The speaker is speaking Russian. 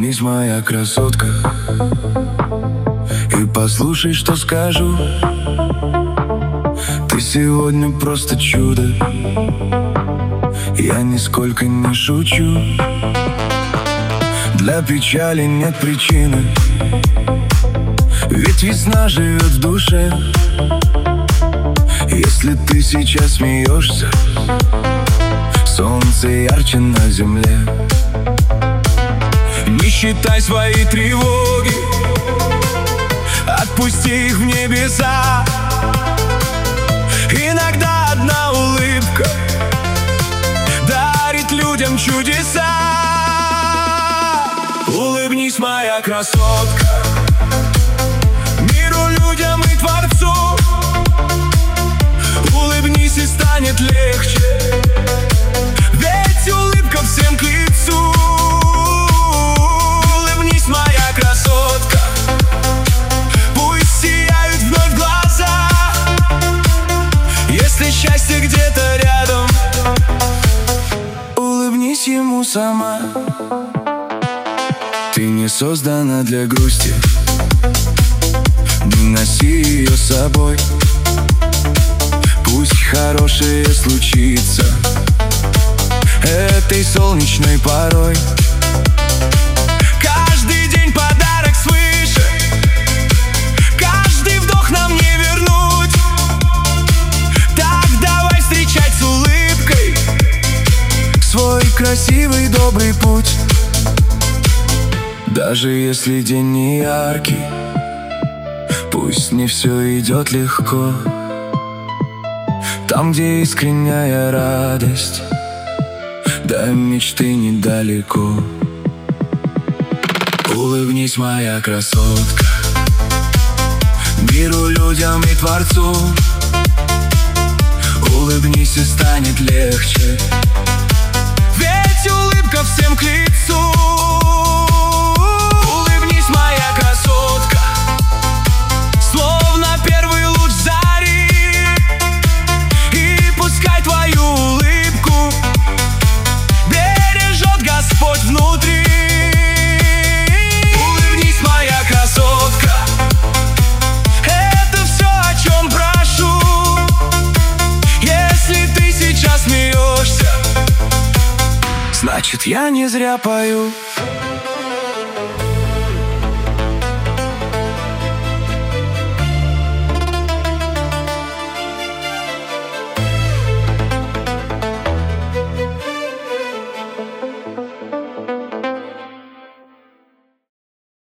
Улыбнись, моя красотка, и послушай, что скажу. Ты сегодня просто чудо, я нисколько не шучу. Для печали нет причины, ведь весна живет в душе. Если ты сейчас смеешься, солнце ярче на земле. Не считай свои тревоги, отпусти их в небеса. Иногда одна улыбка дарит людям чудеса. Улыбнись, моя красотка, миру, людям и Творцу. Улыбнись, и станет легче, ведь улыбка всем к лицу. Улыбнись, моя красотка, пусть сияют вновь глаза. Если счастье где-то рядом, улыбнись ему сама. Ты не создана для грусти, не носи ее с собой. Пусть хорошее случится этой солнечной порой. Каждый день подарок свыше, каждый вдох нам не вернуть. Так давай встречать с улыбкой свой красивый добрый путь. Даже если день не яркий, пусть не все идет легко. Там, где искренняя радость, до мечты недалеко. Улыбнись, моя красотка, миру, людям и Творцу. Улыбнись, и станет легче, ведь улыбка всем к лицу. Улыбнись, моя красотка, словно первый луч зари, и пускай твою улыбку бережет Господь внутри. Улыбнись, моя красотка, это все, о чем прошу. Если ты сейчас смеешься, значит, я не зря пою.